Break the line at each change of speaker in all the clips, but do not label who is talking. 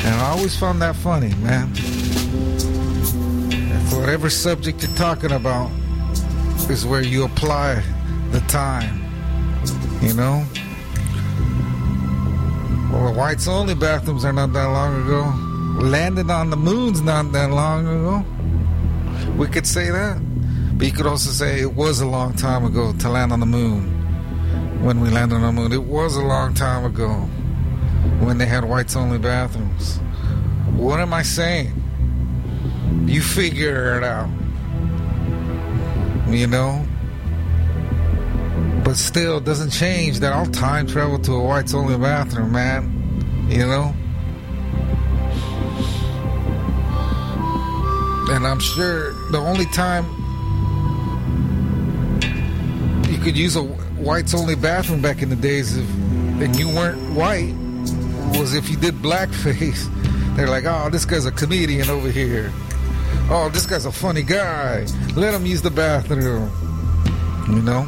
And I always found that funny, man. For whatever subject you're talking about is where you apply the time, you know? Well, whites only bathrooms are not that long ago. Landed on the moon's not that long ago. We could say that. But you could also say it was a long time ago to land on the moon. When we landed on the moon, it was a long time ago when they had whites only bathrooms. What am I saying? You figure it out. You know? But still, it doesn't change that I'll time travel to a whites only bathroom, man. You know? And I'm sure the only time you could use a whites only bathroom back in the days and you weren't white was if you did blackface. They're like, oh, this guy's a comedian over here. Oh, this guy's a funny guy. Let him use the bathroom. You know?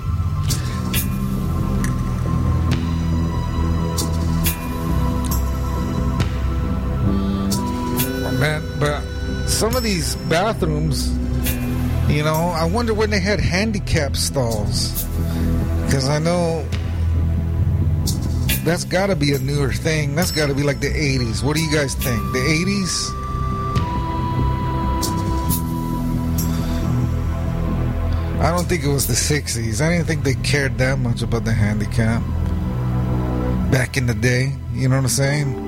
Man, but some of these bathrooms, you know, I wonder when they had handicap stalls. Because I know that's got to be a newer thing. That's got to be like the 80s. What do you guys think? The 80s? I don't think it was the 60s. I didn't think they cared that much about the handicap back in the day. You know what I'm saying?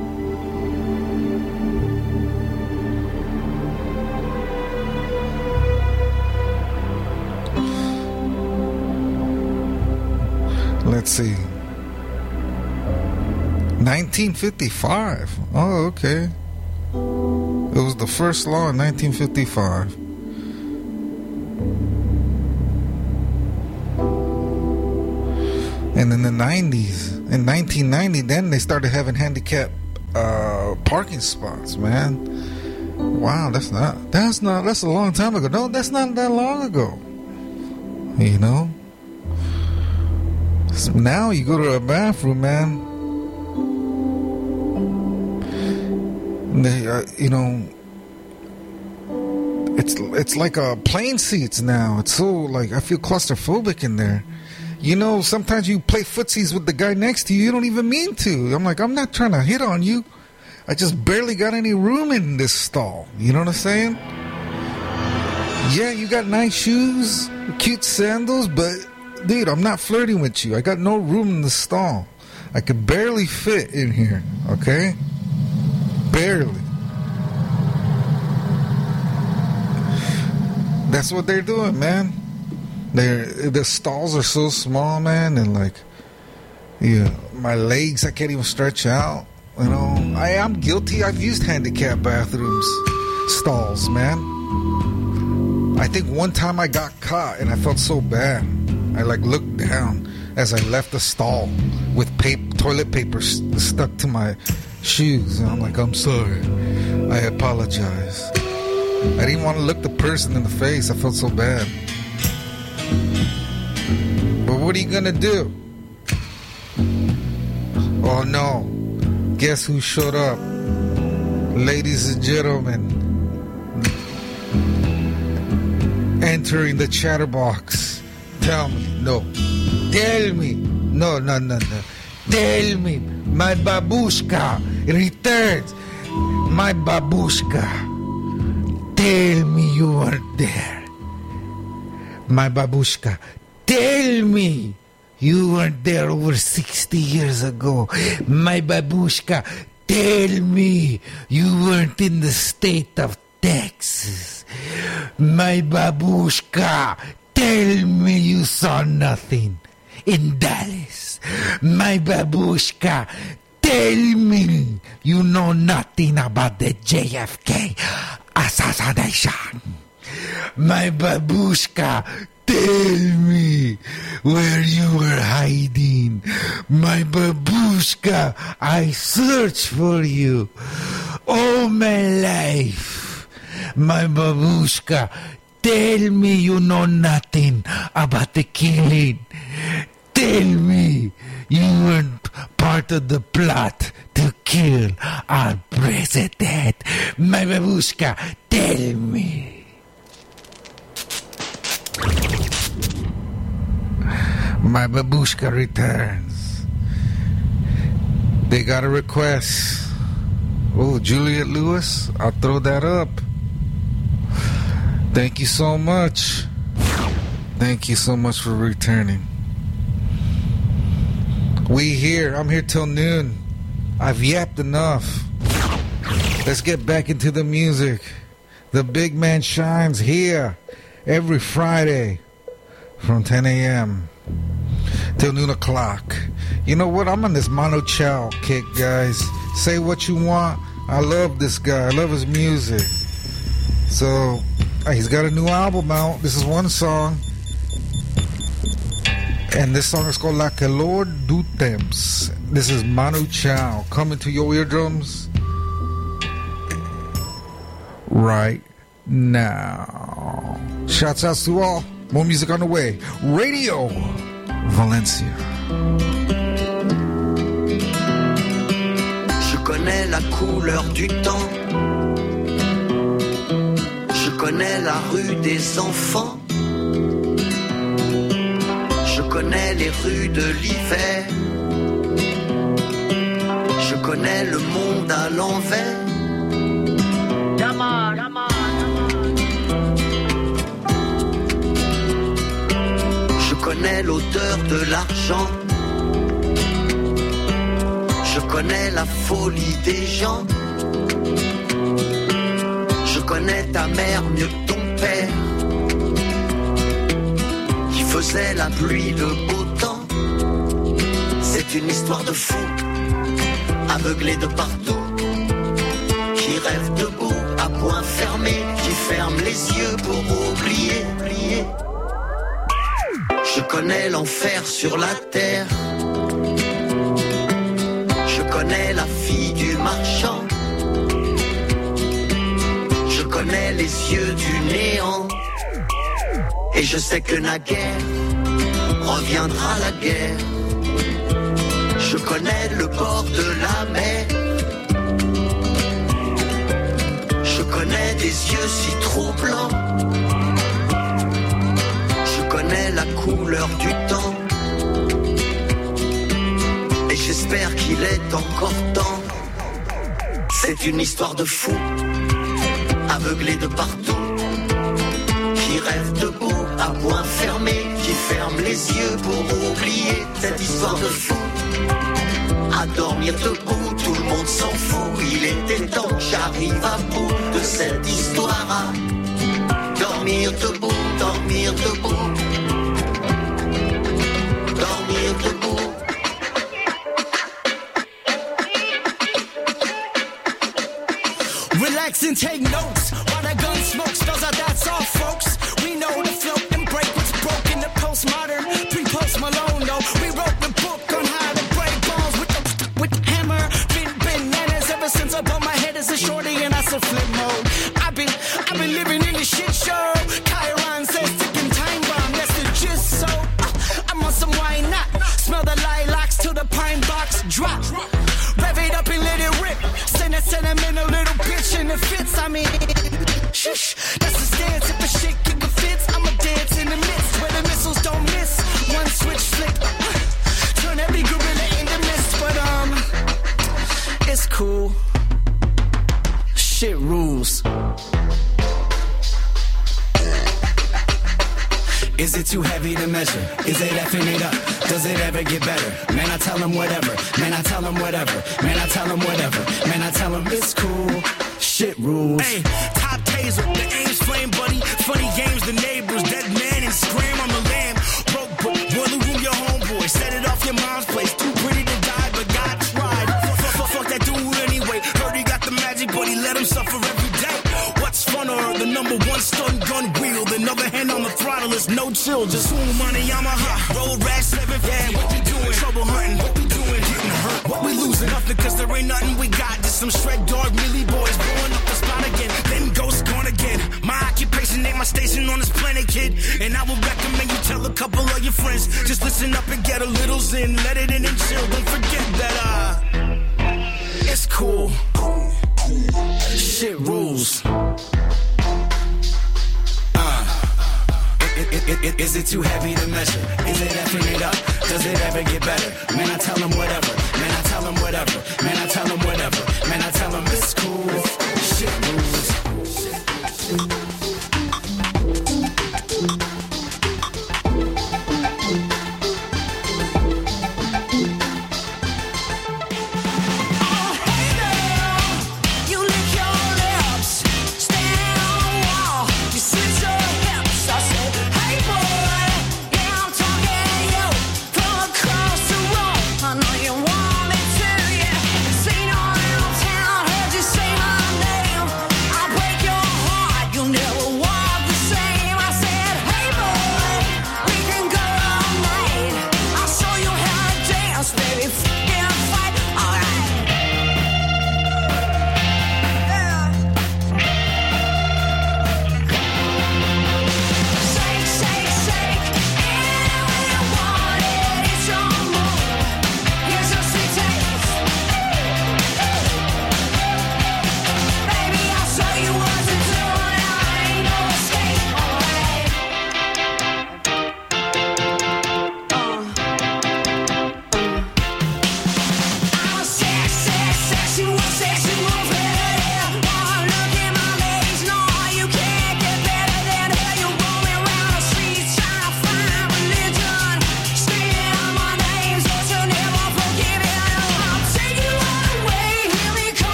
Let's see. 1955. Oh, okay. It was the first law in 1955. And in the 90s, in 1990, then they started having handicapped parking spots, man. Wow, that's a long time ago. No, that's not that long ago. You know? So now you go to a bathroom, man. They, you know, it's like plane seats now. It's so like I feel claustrophobic in there. You know, sometimes you play footsies with the guy next to you. You don't even mean to. I'm like, I'm not trying to hit on you. I just barely got any room in this stall. You know what I'm saying? Yeah, you got nice shoes, cute sandals, but dude, I'm not flirting with you. I got no room in the stall. I could barely fit in here, okay? Barely. That's what they're doing, man. The stalls are so small, man, and like, yeah, my legs, I can't even stretch out. You know, I'm guilty. I've used handicap bathrooms, stalls, man. I think one time I got caught and I felt so bad. I like looked down as I left the stall with toilet paper stuck to my shoes, and I'm like, I'm sorry. I apologize. I didn't want to look the person in the face. I felt so bad. But what are you gonna do? Oh no. Guess who showed up? Ladies and gentlemen, entering the chatterbox. Tell me. No. Tell me. No. Tell me. My babushka returns. My babushka. Tell me you weren't there. My babushka. Tell me you weren't there over 60 years ago. My babushka, tell me you weren't in the state of Texas. My babushka, tell me you saw nothing in Dallas. My babushka, tell me you know nothing about the JFK assassination. My babushka, tell me where you were hiding. My babushka, I searched for you all my life. My babushka, tell me you know nothing about the killing. Tell me you weren't part of the plot to
kill our president. My babushka, tell me.
My babushka returns. They got a request. Oh, Juliette Lewis, I'll throw that up. Thank you so much. Thank you so much for returning. I'm here till noon. I've yapped enough. Let's get back into the music. The big man shines here every Friday from 10 a.m. till noon o'clock. You know what? I'm on this Manu Chao kick, guys. Say what you want. I love this guy. I love his music. So, he's got a new album out. This is one song. And this song is called La Calor du Temps. This is Manu Chao coming to your eardrums right now. Shouts out to all. More music on the way. Radio Valencia.
Je connais la couleur du temps. Je connais la rue des enfants. Je connais les rues de l'hiver. Je connais le monde à l'envers. Je connais l'odeur de l'argent. Je connais la folie des gens. Je connais ta mère mieux que ton père, qui faisait la pluie de beau temps. C'est une histoire de fou, aveuglé de partout, qui rêve debout à poing fermé, qui ferme les yeux pour oublier. Je connais l'enfer sur la terre. Je connais la fille du marchand. Je connais les yeux du néant. Et je sais que naguère reviendra la guerre. Je connais le bord de la mer. Je connais des yeux si troublants. Je connais la couleur du temps. Et j'espère qu'il est encore temps. C'est une histoire de fou, aveuglé de partout, qui rêve debout à poing fermé, qui ferme les yeux pour oublier. Cette histoire de fou, à dormir debout, tout le monde s'en fout. Il était temps que j'arrive à bout de cette histoire. À dormir debout, dormir debout, dormir debout.
Relax and take notes while that gun smokes. Those are that's all, folks. We know the float and break what's broken. The postmodern, pre-post Malone, though. We wrote the book on how to break bones with the hammer. Been bananas ever since I bumped my head as a shorty and I said flip mode. I've been living in a shit show. Chiron says ticking time bomb. That's the gist. So I'm on some why not? Smell the lilacs till the pine box drop. Rev it up and let it rip. Send a sentimental little bitch in the fits. I mean, shush, that's the stance. If the shit kick the fits, I'ma dance in the midst where the missiles don't miss. One switch flick, turn every gorilla into mist. But it's cool. Shit rules. Is it too heavy to measure? Is it effing it up? Does it ever get better? Man, I tell them whatever. Man, I tell them whatever. Man, I tell them whatever. Man, I tell them it's cool. Shit rules.
Hey, top taser, the aim's flame, buddy. Funny games, the neighbors, dead man and scream on the lamb. Broke boiler room, your homeboy. Set it off your mom's place. Too pretty to die, but God tried. Fuck that dude anyway. Heard he got the magic, but he let him suffer every day. What's funner? The number one stun gun wheel. Another hand on the throttle is no chill. Just swoon money, Yamaha. Road rash 7. Yeah, what we doing? Trouble hunting. What we doing? Getting hurt. What we losing? Nothing, cause there ain't nothing we got. Just some Shrek dog mealy boys blowing up the spot again. Then ghost gone again. My occupation ain't my station on this planet, kid. And I would recommend you tell a couple of your friends. Just listen up and get a little zen. Let it in and chill. Don't forget that It's cool. Shit rules. Is it too heavy to measure? Is it effing it up? Does it ever get better? Man, I tell them whatever. Man, I tell them whatever. Man, I tell them whatever. Man, I tell them it's cool. Shit rules.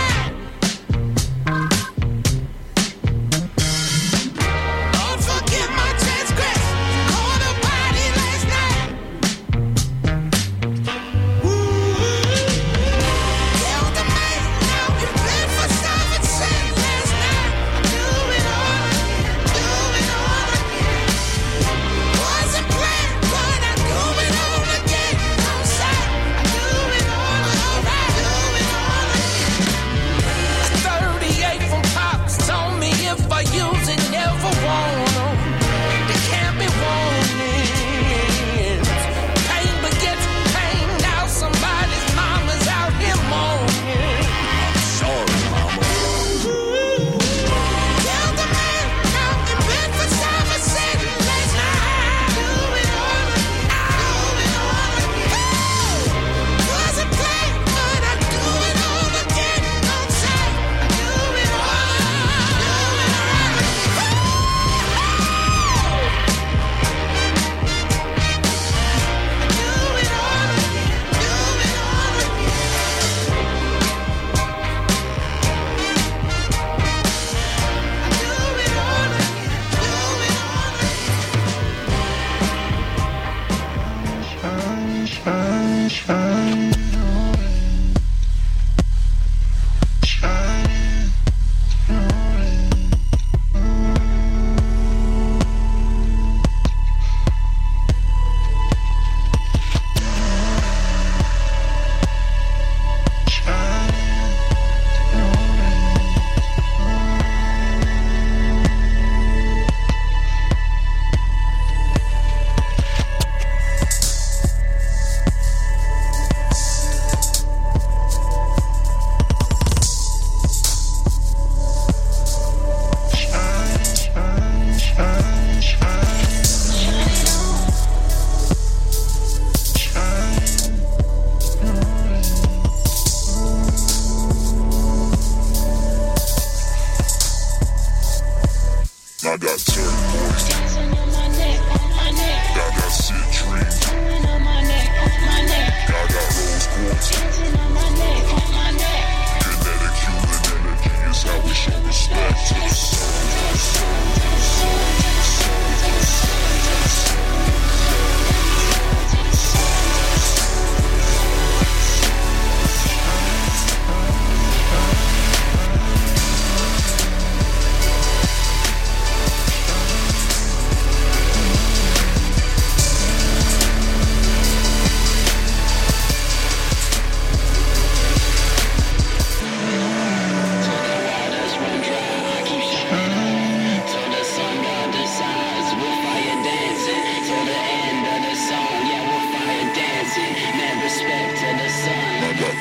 Don't forget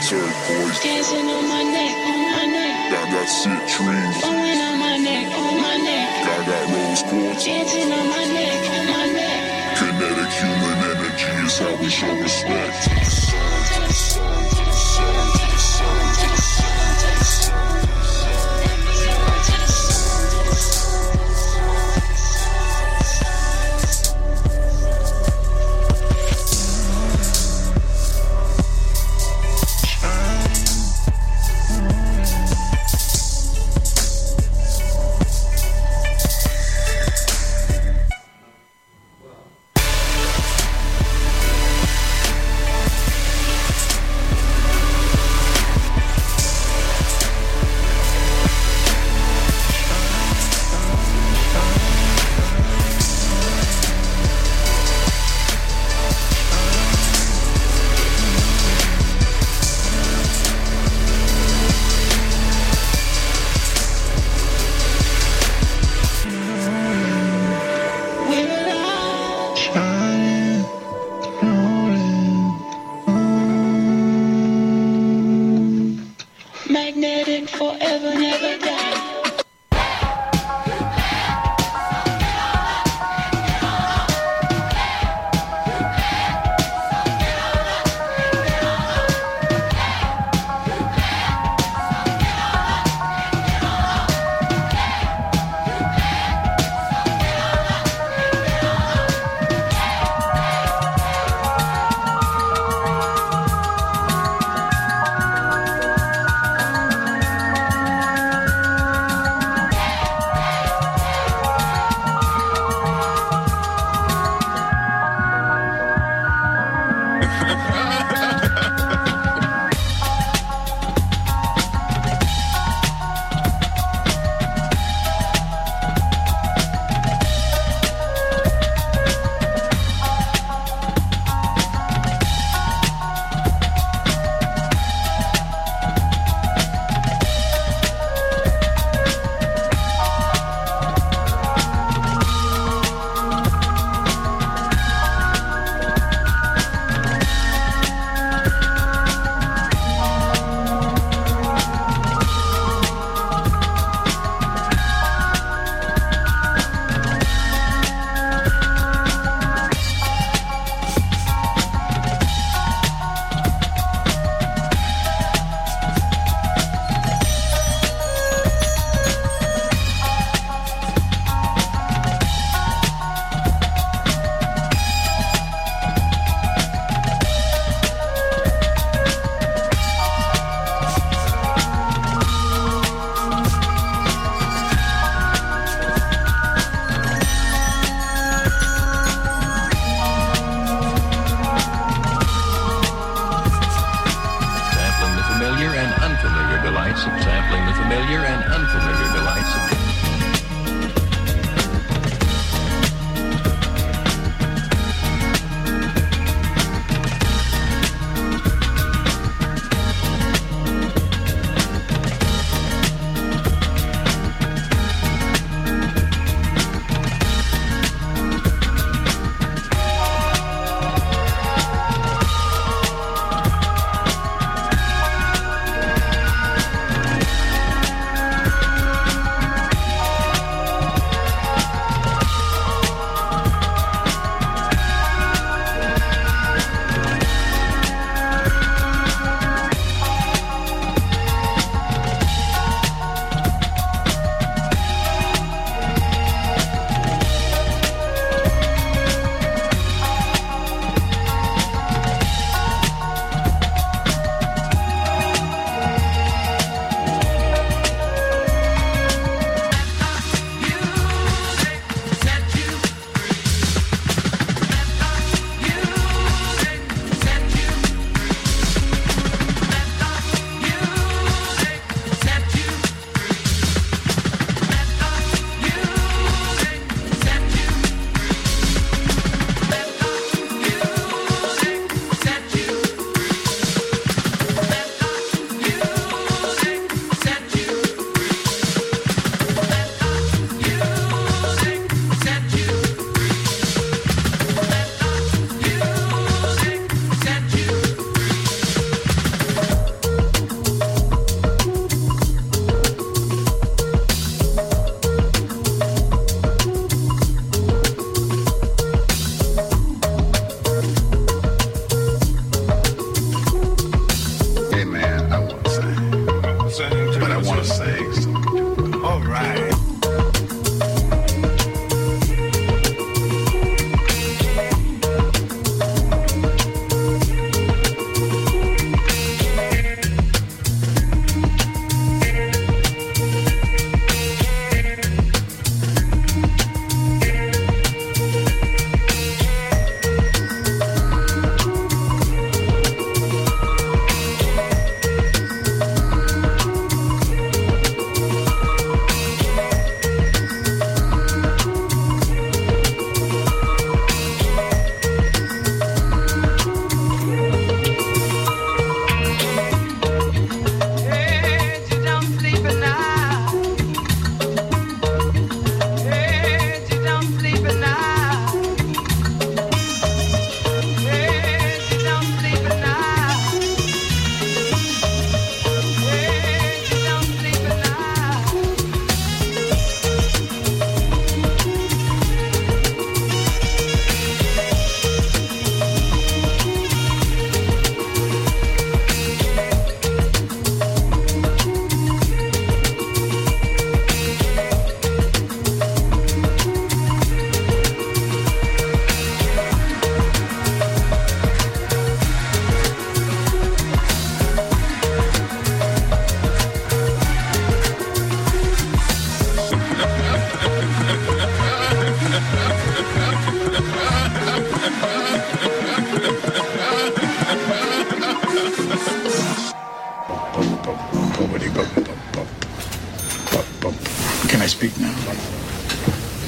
turquoise.
Dancing on my neck, on my neck.
I got citrine.
Blowing on my neck, on my neck.
I got rose quartz.
Dancing on my neck, on my neck.
Kinetic human energy is how we show respect.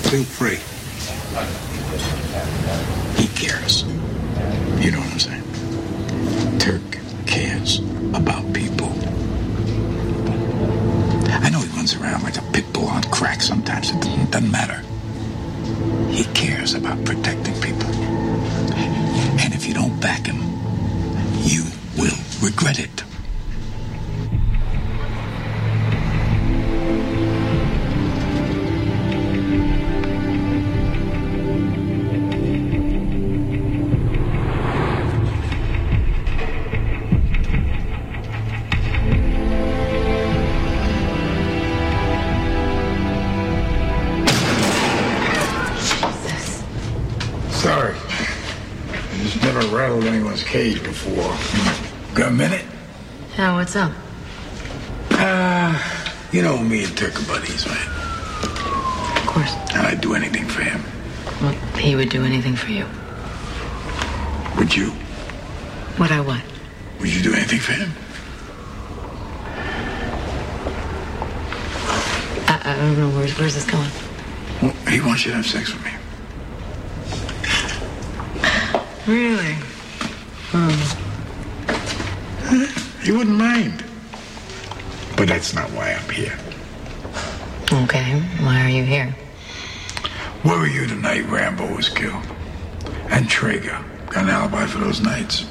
Feel free. He cares. You know what I'm saying? Turk cares about people. I know he runs around like a pit bull on crack sometimes. It doesn't matter. He cares about protecting people. And if you don't back him, you will regret it. Sorry. I just never rattled anyone's cage before. Got a minute?
Yeah, what's up?
You know me and Turk are buddies, right?
Of course.
And I'd do anything for him.
Well, he would do anything for you.
Would you?
Would I what?
Would you do anything for him?
I don't know. Where's this going?
Well, he wants you to have sex with me.
Really?
He wouldn't mind. But that's not why I'm here.
Okay. Why are you here?
Where were you the night Rambo was killed? And Traeger. Got an alibi for those nights?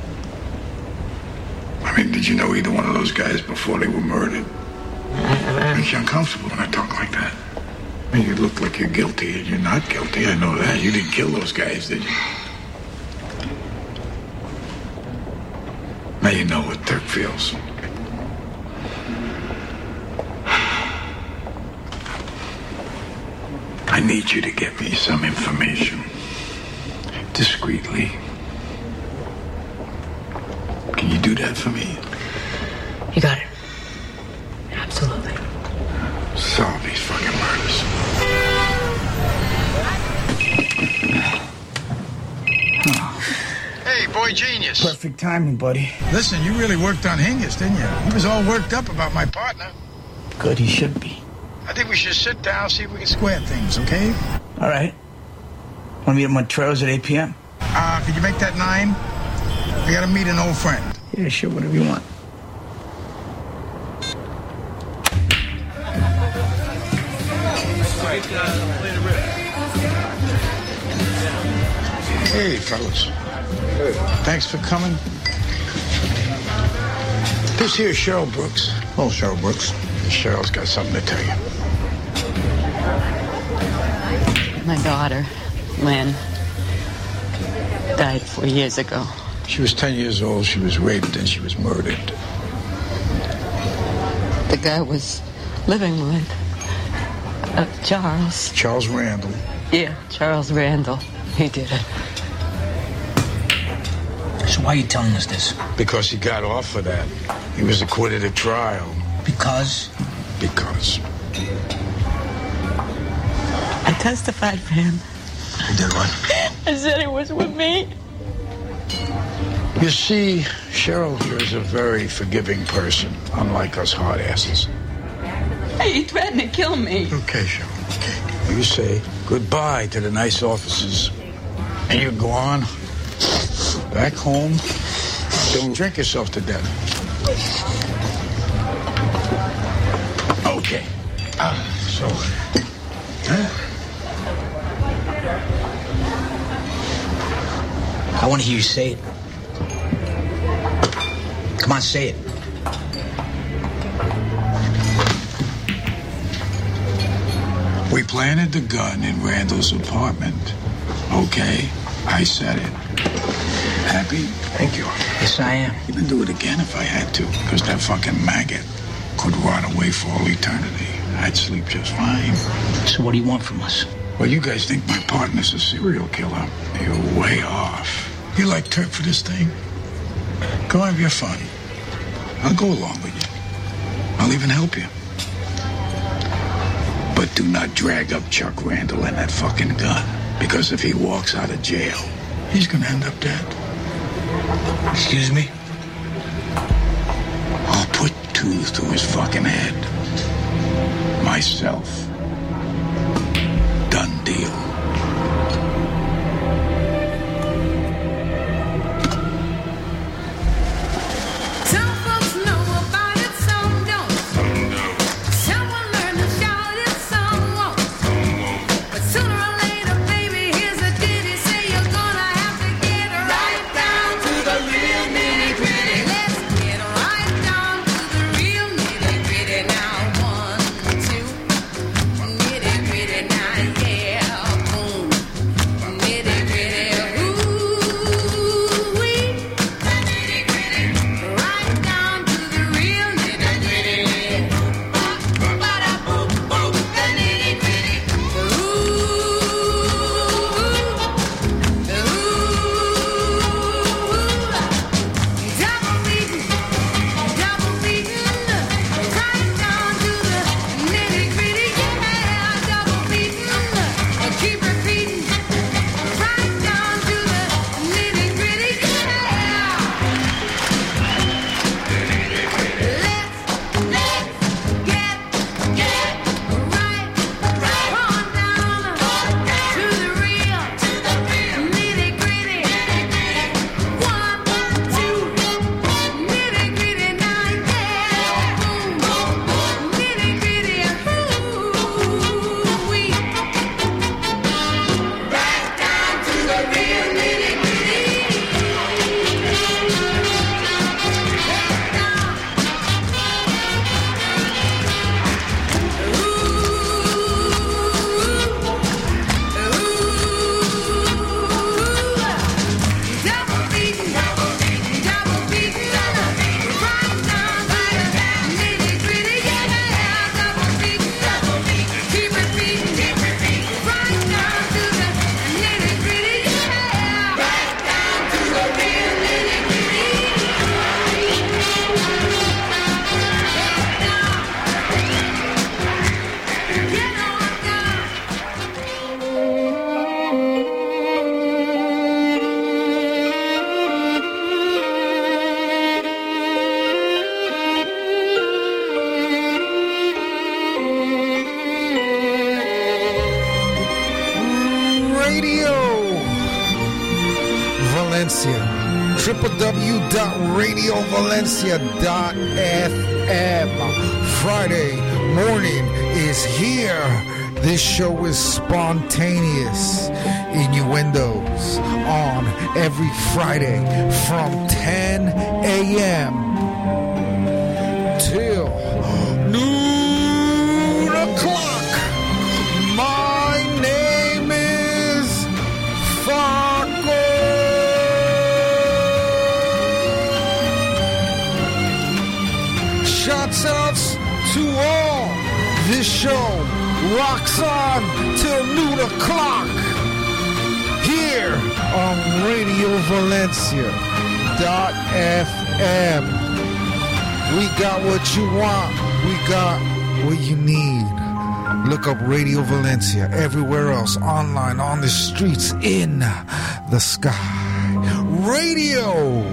I mean, did you know either one of those guys before they were murdered? Makes you uncomfortable when I talk like that. I mean, you look like you're guilty, and you're not guilty. I know that. You didn't kill those guys, did you? Now you know what Turk feels. I need you to get me some information. Discreetly. Can you do that for me?
You got it. Absolutely.
Solve these fucking murders.
Hey, boy genius.
Perfect timing, buddy. Listen, you really worked on Hingis, didn't you? He was all worked up about my partner. Good, he should be.
I think we should sit down, see if we can square things, okay?
All right. Want to meet at Montero's at 8 p.m.?
Could you make that 9? We gotta meet an old friend.
Yeah, sure, whatever you want. Hey, fellas. Hey. Thanks for coming. This here's Cheryl Brooks. Oh, Cheryl Brooks. Cheryl's got something to tell you.
My daughter, Lynn, died 4 years ago.
She was 10 years old. She was raped and she was murdered.
The guy was living with Charles.
Charles Randall.
Yeah, Charles Randall. He did it.
So why are you telling us this?
Because he got off for that. He was acquitted at trial.
Because?
Because.
I testified for him.
You did what?
I said he was with me.
You see, Cheryl here is a very forgiving person, unlike us hard asses.
Hey, he threatened to kill me.
Okay, Cheryl. Okay. You say goodbye to the nice offices. And you go on back home. Don't drink yourself to death. Okay. So,
I want to hear you say it. Come on, say it.
We planted the gun in Randall's apartment. Okay, I said it. Happy?
Thank you. Yes, I am.
Even do it again if I had to, because that fucking maggot could rot away for all eternity. I'd sleep just fine.
So what do you want from us?
Well, you guys think my partner's a serial killer. You're way off. You like Turk for this thing? Go have your fun. I'll go along with you. I'll even help you. But do not drag up Chuck Randall and that fucking gun. Because if he walks out of jail, he's gonna end up dead.
Excuse me?
I'll put tooth through his fucking head. Myself. Done.
Valencia. www.radiovalencia.fm. Friday morning is here. This show is spontaneous innuendos on every Friday from 10 a.m. till noon o'clock. My name is Faco. Shouts outs to all. This show rocks on till noon o'clock here on RadioValencia.fm. We got what you want. We got what you need. Look up Radio Valencia everywhere else, online, on the streets, in the sky. Radio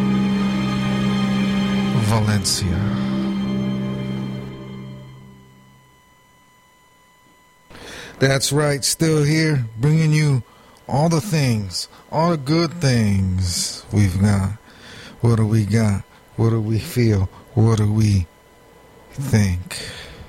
Valencia. That's right, still here, bringing you all the things, all the good things we've got. What do we got? What do we feel? What do we think?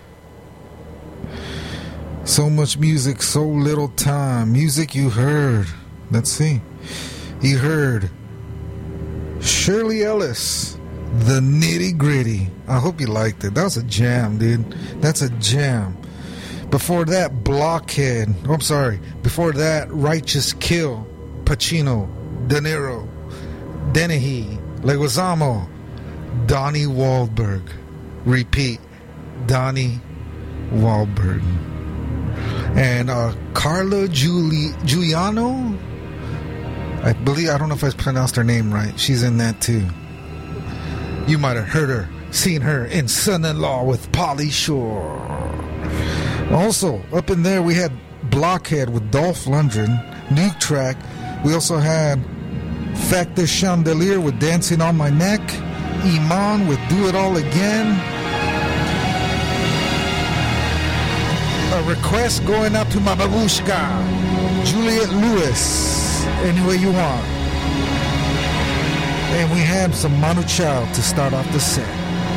So much music, so little time. Music you heard. Let's see. You heard Shirley Ellis, The Nitty Gritty. I hope you liked it. That was a jam, dude. That's a jam. Before that, Blockhead. Oh, I'm sorry. Before that, Righteous Kill, Pacino, De Niro, Dennehy, Leguizamo, Donnie Wahlberg. Repeat, Donnie Wahlberg. And Carla Giuliano, I don't know if I pronounced her name right. She's in that too. You might have heard her, seen her in Son-in-Law with Pauly Shore. Also, up in there we had Blockhead with Dolph Lundgren, Nuke Track. We also had Factor Chandelier with Dancing on My Neck, Iman with Do It All Again. A request going out to my babushka, Juliette Lewis, any way you want. And we had some Manu Chao to start off the set.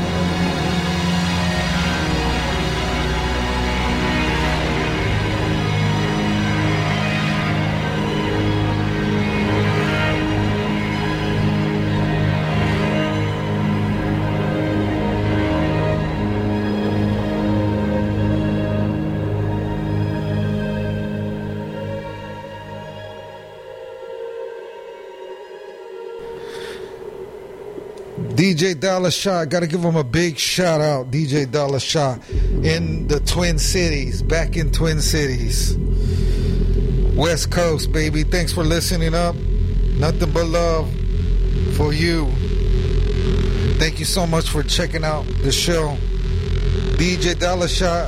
DJ Dollar Shot, gotta give him a big shout out. DJ Dollar Shot in the Twin Cities, back in Twin Cities, West Coast, baby. Thanks for listening up. Nothing but love for you. Thank you so much for checking out the show. DJ Dollar Shot.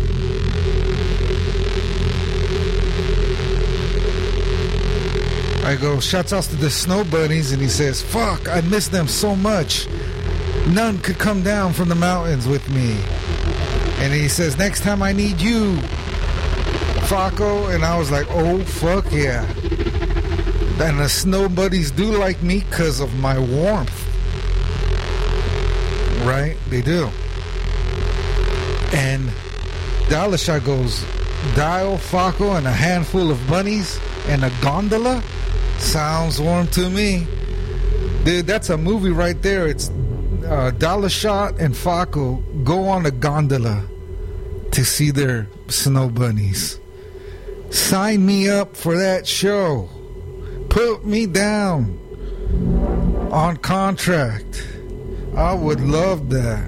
I go, shouts out to the Snow Bunnies, and he says, fuck, I miss them so much. None could come down from the mountains with me. And he says, next time I need you, Faco. And I was like, oh, fuck yeah. And the Snow Bunnies do like me because of my warmth. Right? They do. And Dollar Shot goes, Dial, Faco, and a handful of bunnies and a gondola? Sounds warm to me. Dude, that's a movie right there. It's Dollar Shot and Faco go on a gondola to see their snow bunnies. Sign me up for that show. Put me down on contract. I would love that.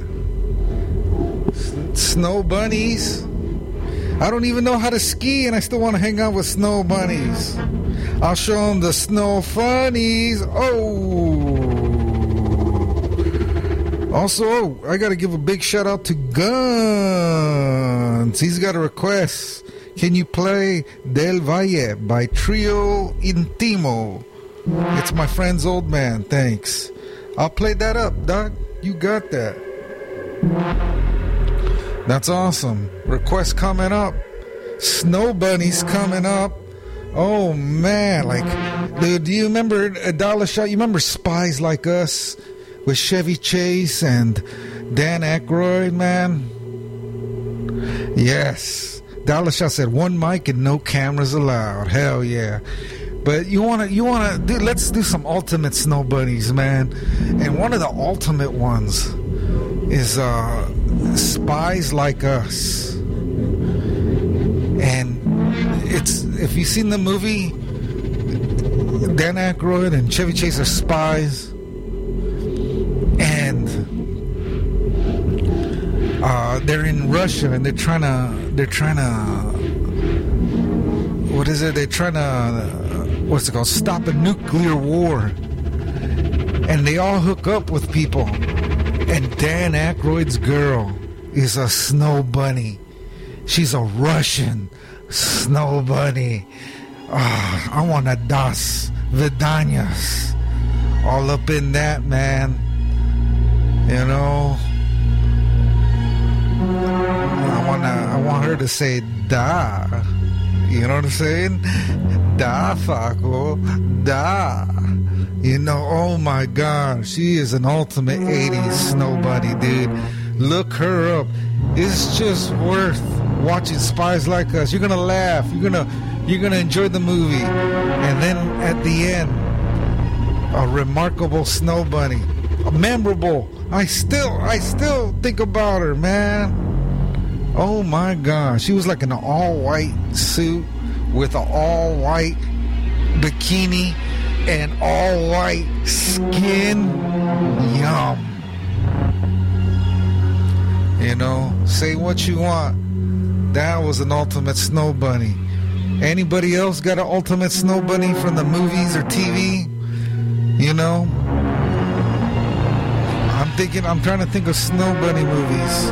Snow bunnies. I don't even know how to ski, and I still want to hang out with snow bunnies. I'll show them the snow funnies. Oh. Also, I got to give a big shout out to Guns. He's got a request. Can you play Del Valle by Trio Intimo? It's my friend's old man. Thanks. I'll play that up, Doc. You got that. That's awesome. Request coming up. Snow Bunnies coming up. Oh man, like, dude, do you remember a dollar shot? You remember Spies Like Us with Chevy Chase and Dan Aykroyd, man? Yes. Dollar Shot said 1 mic and no cameras allowed. Hell yeah. But you wanna do, let's do some ultimate snow bunnies, man. And one of the ultimate ones is Spies Like Us. And it's, if you've seen the movie, Dan Aykroyd and Chevy Chase are spies, and they're in Russia, and they're trying to what is it? They're trying to, what's it called? Stop a nuclear war. And they all hook up with people. And Dan Aykroyd's girl is a snow bunny. She's a Russian snow bunny. I want a Das Vidanias. All up in that, man. You know, I want her to say da. You know what I'm saying? Da, Faco. Da. You know, oh my God. She is an ultimate 80s snow bunny, dude. Look her up. It's just worth watching Spies Like Us. You're gonna laugh. You're gonna enjoy the movie. And then at the end, a remarkable snow bunny. Memorable. I still think about her, man. Oh my gosh. She was like in an all-white suit with an all-white bikini and all-white skin. Yum. You know, say what you want. That was an ultimate snow bunny. Anybody else got an ultimate snow bunny from the movies or TV? You know? I'm trying to think of snow bunny movies.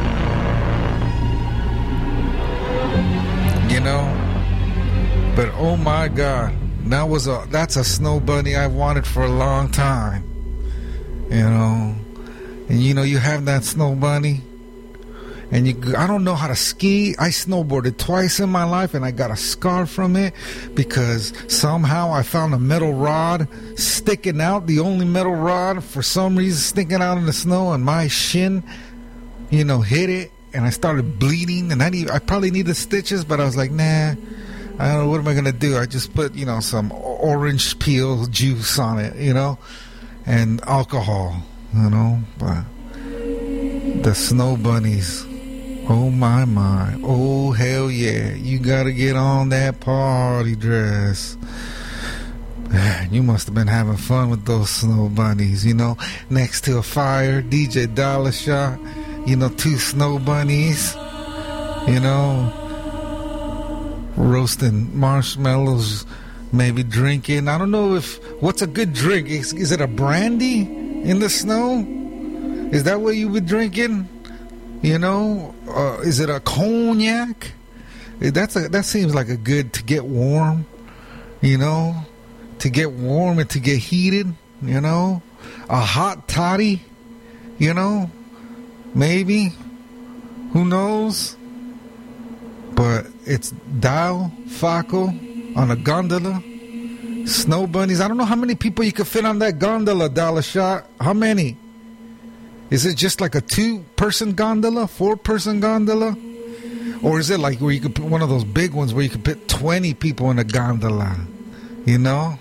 You know? But oh my God, that's a snow bunny I've wanted for a long time. You know? And you know, you have that snow bunny, and I don't know how to ski. I snowboarded twice in my life, and I got a scar from it because somehow I found a metal rod sticking out, the only metal rod for some reason sticking out in the snow, and my shin, you know, hit it, and I started bleeding, and I probably needed stitches, but I was like, nah, I don't know, what am I going to do? I just put, you know, some orange peel juice on it, you know, and alcohol, you know, but the snow bunnies, oh my, oh hell yeah, you gotta get on that party dress. Man, you must have been having fun with those snow bunnies, you know, next to a fire, DJ Dollar Shot, you know, 2 snow bunnies, you know, roasting marshmallows, maybe drinking. I don't know what's a good drink? Is it a brandy in the snow? Is that what you were drinking? You know, is it a cognac? That seems like a good to get warm, you know, to get warm and to get heated, you know, a hot toddy, you know, maybe, who knows? But it's Dial Faco on a gondola, snow bunnies. I don't know how many people you could fit on that gondola, Dollar Shot. How many? Is it just like a 2-person gondola, 4-person gondola? Or is it like where you could put one of those big ones where you could put 20 people in a gondola? You know?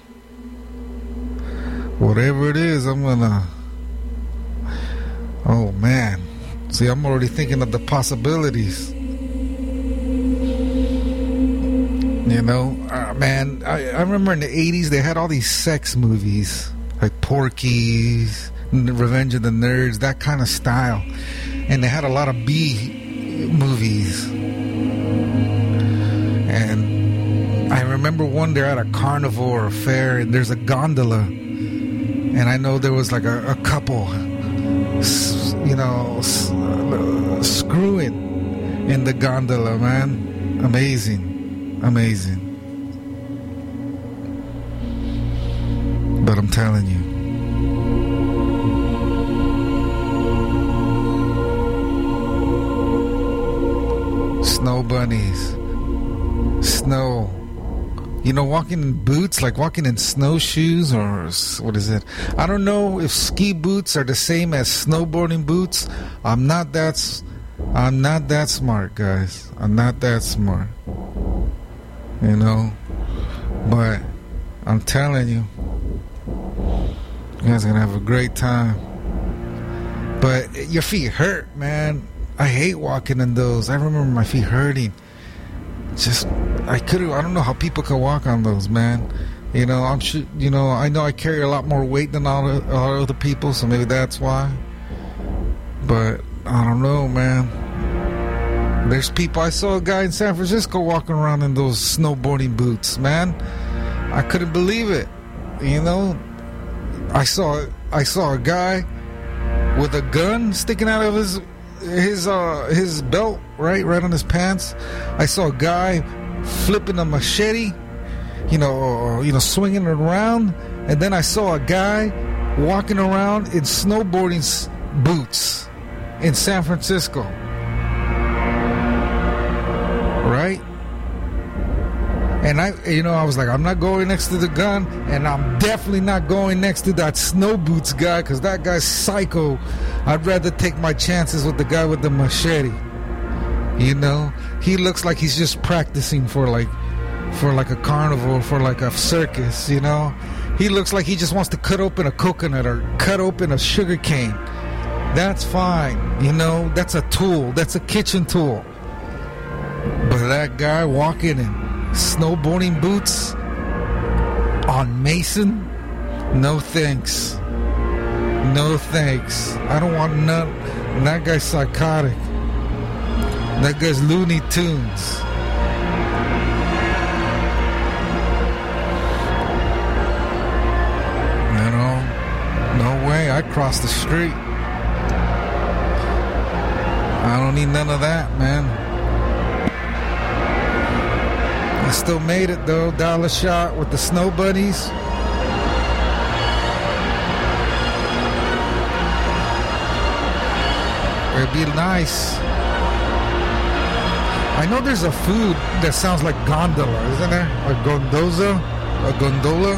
Whatever it is, I'm gonna... Oh, man. See, I'm already thinking of the possibilities. You know? Man, I remember in the 80s they had all these sex movies. Like Porky's, Revenge of the Nerds, that kind of style. And they had a lot of B movies. And I remember one, they're at a carnivore fair, and there's a gondola. And I know there was like a couple, you know, screwing in the gondola, man. Amazing. Amazing. But I'm telling you, snow bunnies, snow, You know, walking in boots, like walking in snowshoes, or what is it? I don't know if ski boots are the same as snowboarding boots. I'm not that smart, guys. I'm not that smart. You know, but I'm telling you, you guys are gonna have a great time. But your feet hurt, man. I hate walking in those. I remember my feet hurting. I don't know how people can walk on those, man. You know, I know I carry a lot more weight than all other people, so maybe that's why. But I don't know, man. There's people. I saw a guy in San Francisco walking around in those snowboarding boots, man. I couldn't believe it. You know, I saw a guy with a gun sticking out of his belt, right on his pants. I saw a guy flipping a machete, you know, swinging it around, and then I saw a guy walking around in snowboarding boots in San Francisco, right? And I was like, I'm not going next to the gun, and I'm definitely not going next to that snow boots guy, because that guy's psycho. I'd rather take my chances with the guy with the machete. You know, he looks like he's just practicing for like a carnival, for like a circus. You know, he looks like he just wants to cut open a coconut or cut open a sugar cane. That's fine. You know, that's a tool. That's a kitchen tool. But that guy walking in snowboarding boots on Mason, no thanks. No thanks. I don't want none. That guy's psychotic. That guy's Looney Tunes. You know, no way. I crossed the street. I don't need none of that, man. I still made it though. Dollar shot with the snow bunnies. It'd be nice. I know there's a food that sounds like gondola, isn't there? A gondola? A gondola?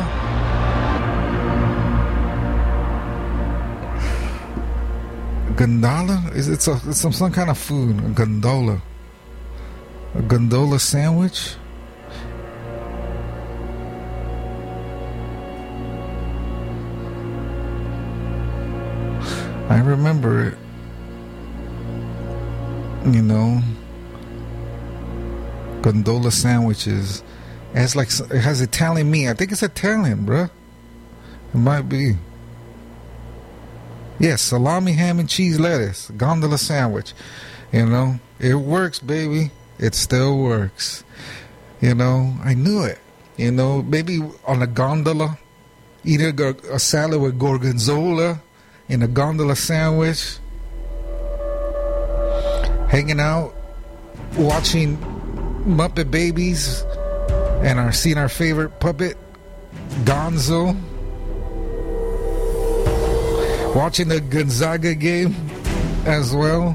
Gondola? It's some kind of food. A gondola. A gondola sandwich? I remember it. You know, gondola sandwiches. It has Italian meat. I think it's Italian, bruh. It might be. Yes, salami, ham, and cheese, lettuce. Gondola sandwich. You know, it works, baby. It still works. You know, I knew it. You know, maybe on a gondola, eating a salad with gorgonzola in a gondola sandwich. Hanging out, watching Muppet Babies, and seeing our favorite puppet, Gonzo. Watching the Gonzaga game as well.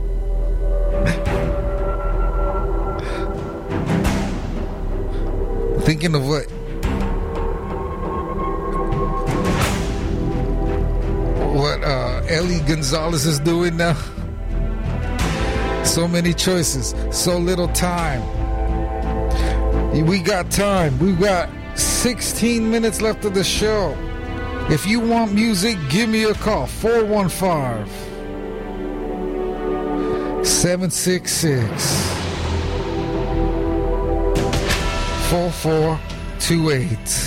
Thinking of what Ellie Gonzalez is doing now. So many choices, so little time. We got time. We got 16 minutes left of the show. If you want music, give me a call. 415-766-4428.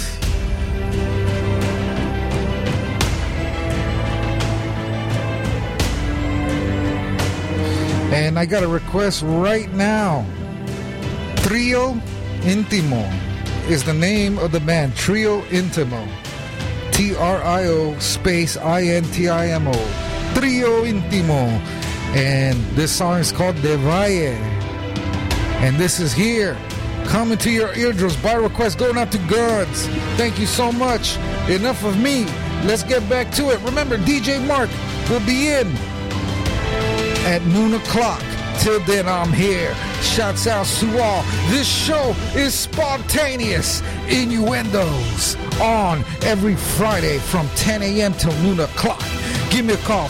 And I got a request right now. Trio Intimo is the name of the band. Trio Intimo. Trio space INTIMO. Trio Intimo. And this song is called De Valle. And this is here. Coming to your eardrums by request. Going out to Guns. Thank you so much. Enough of me. Let's get back to it. Remember, DJ Mark will be in at noon o'clock Till then, I'm here. Shouts out to all. This show is spontaneous innuendos on every Friday from 10 a.m. till noon o'clock. Give me a call,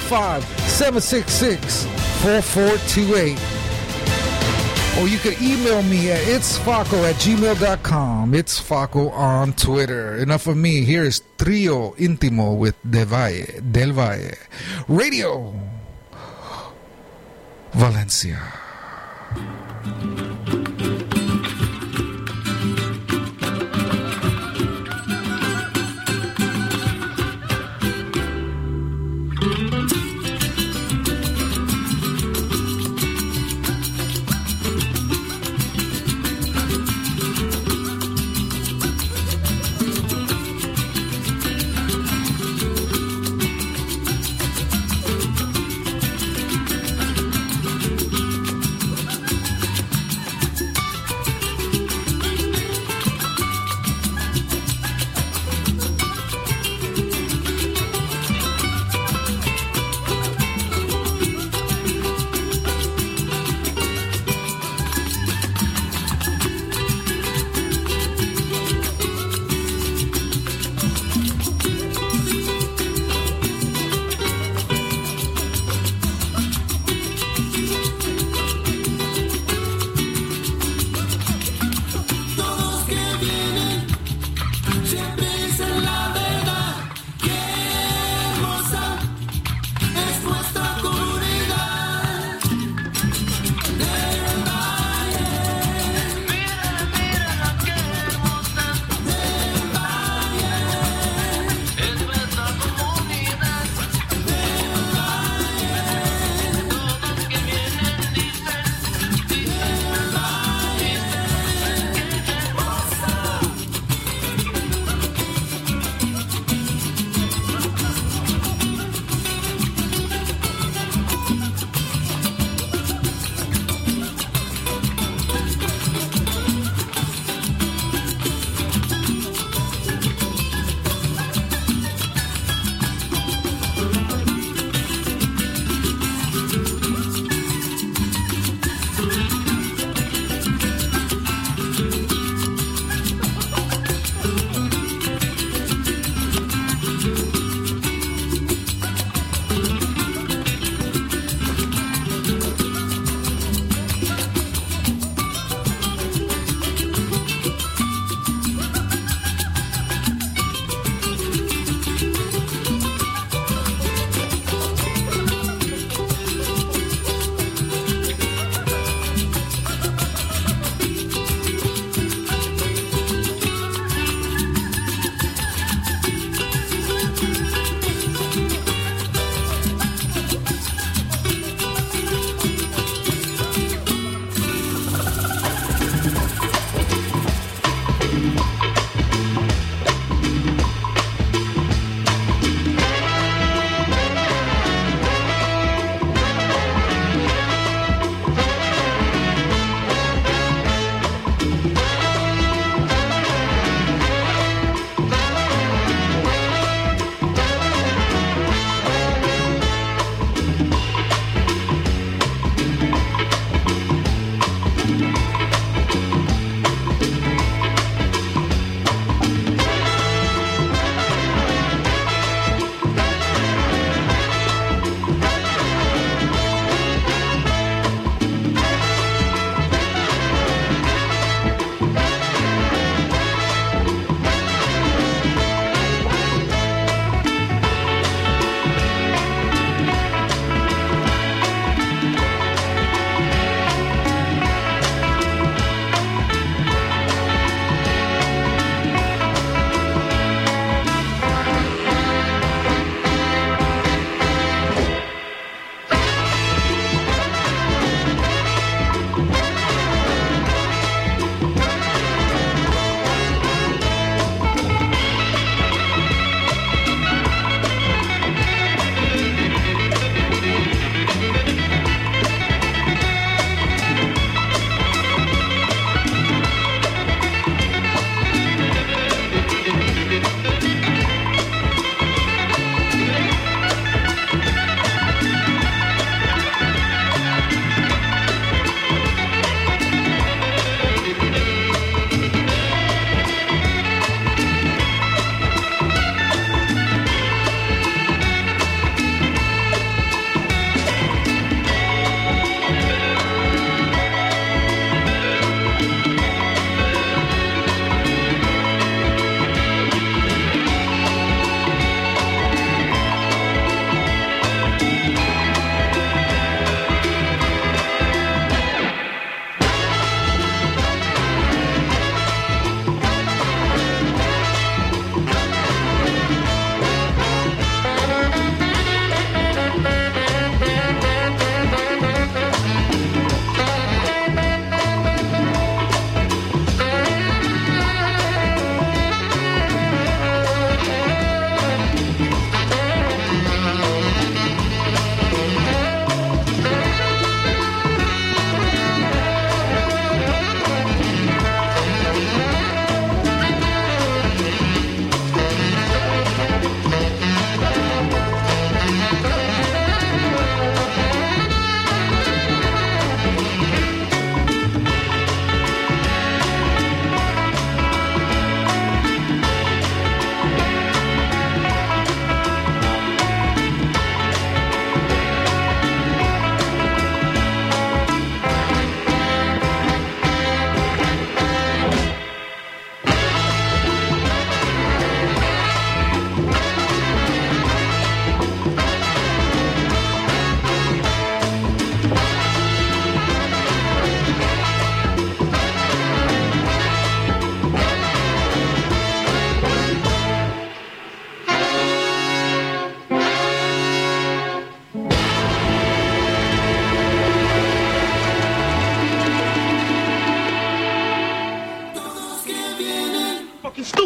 415-766-4428. Or you can email me at itsfaco@gmail.com. It's Faco on Twitter. Enough of me. Here is Trio Intimo with Del Valle. Radio Valencia.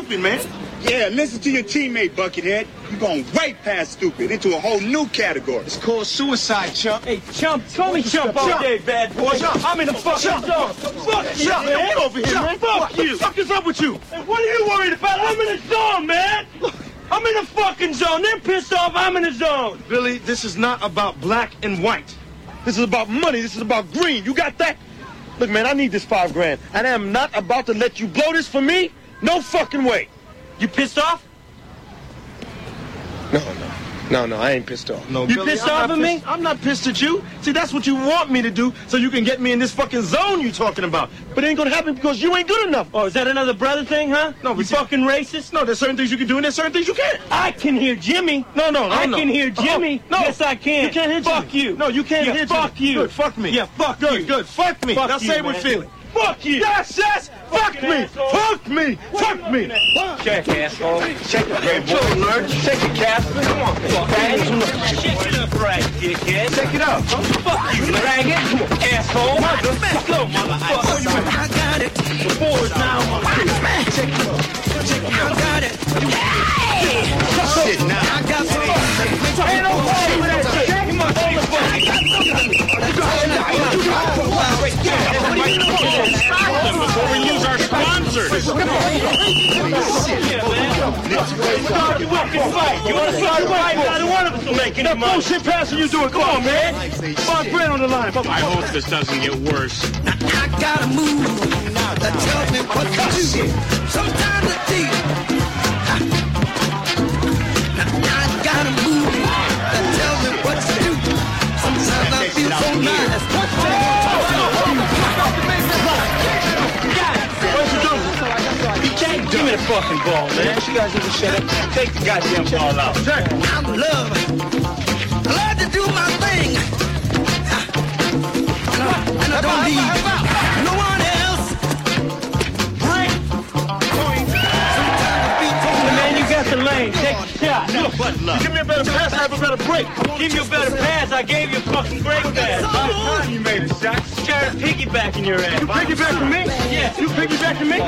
stupid, man. Yeah, listen to your teammate, Buckethead. You're going way past stupid into a whole new category. It's called suicide, chump.
Hey, chump, call me chump all day, bad boy. I'm in the fucking zone. Fuck you, man.
Get over here, man.
Fuck you.
What the fuck is up with you?
Hey, what are you worried about? I'm in the zone, man. I'm in the fucking zone. They're pissed off. I'm in the zone.
Billy, this is not about black and white. This is about money. This is about green. You got that? Look, man, I need this $5 grand. And I am not about to let you blow this for me. No fucking way.
You pissed off?
No, I ain't pissed off. No,
You
Billy,
pissed off at me?
I'm not pissed at you. See, that's what you want me to do so you can get me in this fucking zone you talking about. But it ain't gonna happen because you ain't good enough.
Oh, is that another brother thing, huh?
No,
you fucking racist?
No, there's certain things you can do and there's certain things you can't.
I can hear Jimmy.
No.
I can hear Jimmy.
No.
Yes, I can.
You can't hear Jimmy.
Fuck you.
No, you can't
Yeah,
hear
fuck
Jimmy.
you.
Good, fuck me.
Yeah, fuck you.
Good, fuck me.
Fuck
Now
you,
say it with
man.
feeling.
Fuck you.
Yes, fuck
Fucking
me.
asshole.
Fuck me. Fuck me.
Check, asshole. Check it, great boy. Nerd. Check it, Casper. Come on, faggot. Check it up right, dickhead. Check it up. Fuck you, faggot. Come on, asshole. Go, motherfucker.
I got it.
The board's now on my feet.
Check it out. I got it.
Shit now.
I got some.
Ain't no problem with that shit. Come on,
Before we use our sponsors.
You want to start a fight? Neither one of us will make any money.
Bullshit passing you doing. Come on, man. $5 grand on the line.
I hope this doesn't get worse.
I gotta move. That tells me what to do. Sometimes I feel. I gotta move. That tells me what to do. Sometimes I feel so nice.
Give me the fucking ball, man. You guys ever shut up? Take the goddamn ball out.
I'm loving. I love to do my thing. And I don't need no one else.
Man, you got the lane. Take a shot.
You give me a better pass, I have a better break.
Give you a better pass. I gave you a fucking great pass.
By the time you made a shot.
Started piggybacking your ass.
You piggybacking me?
Yeah.
You piggybacking me?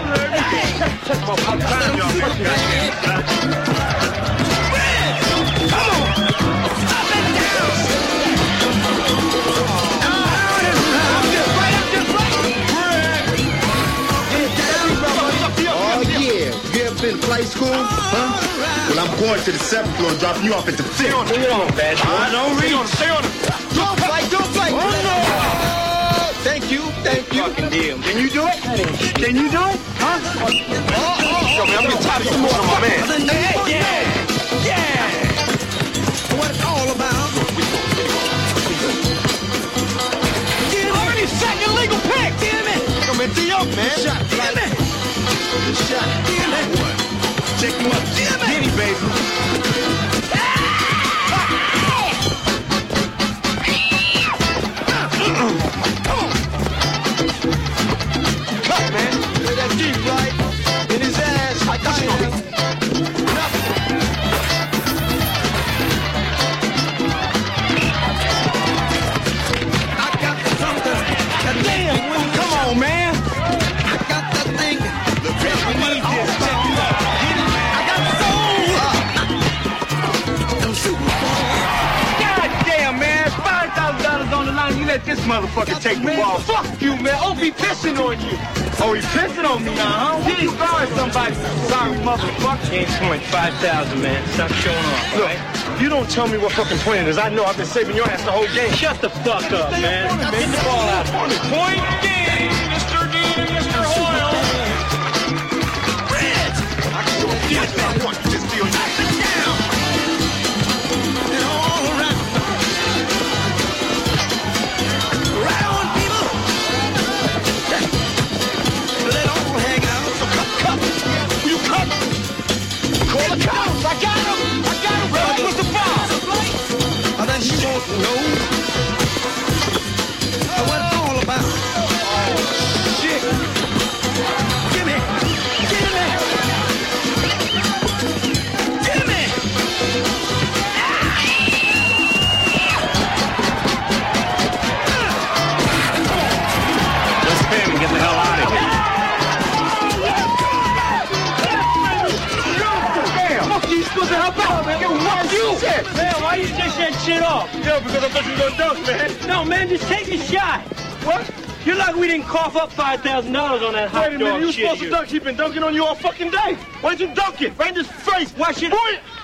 Oh yeah, you ever been to flight school? Huh? Well, I'm going to the 7th floor and dropping you off at the 5th.
Stay on, bad boy.
I don't read. Stay on it.
Don't fight.
Oh no!
Thank you.
Fucking deal.
Can you do it? Can you do it? Huh? Yo, man, I'm getting tired of you moving on my man.
Yeah.
What it's all about.
Already second legal pick.
Give me.
Come and tee up, man.
Shot. Give me.
Shot.
Give me.
Check him up. Get him, baby. Cut, man. Play that deep right in his ass. I got
something. Damn.
Come on, man.
I got that thing.
We need this. Check it out.
I got soul. Them super.
God damn, man. $5,000 on the line. You let this motherfucker take the ball. Fuck you, man. Oh, be pissing on you. Oh, he pissing on me now, huh? He's sorry, somebody. Sorry, motherfucker. Game point, 5,000, man. Stop showing off,
Look,
right?
you don't tell me what fucking point it is. I know I've been saving your ass the whole game.
Shut the fuck up, man. Get the ball out. Point game, Mr. D and Mr. Hoyle.
Red.
I want you to steal
Down. And all around. Right on, people. Let all hang out. So cut.
You cut.
Call the cops. I got him. Brother, what's the foul?
Then she won't know what it's all about.
Oh, shit.
Give me.
Let's pay him and get the hell out of here.
supposed to help out, man. Why you? Shit.
Man, why you dish that shit off?
Yo, because I thought you were gonna dunk, man.
No, man, just take a shot.
What?
You're lucky we didn't cough up $5,000 on that hot
Wait a minute,
dog
you
shit.
supposed to dunk. He's been dunking on you all fucking day. Why didn't you dunk it? Right in his face.
Why should...
Boy,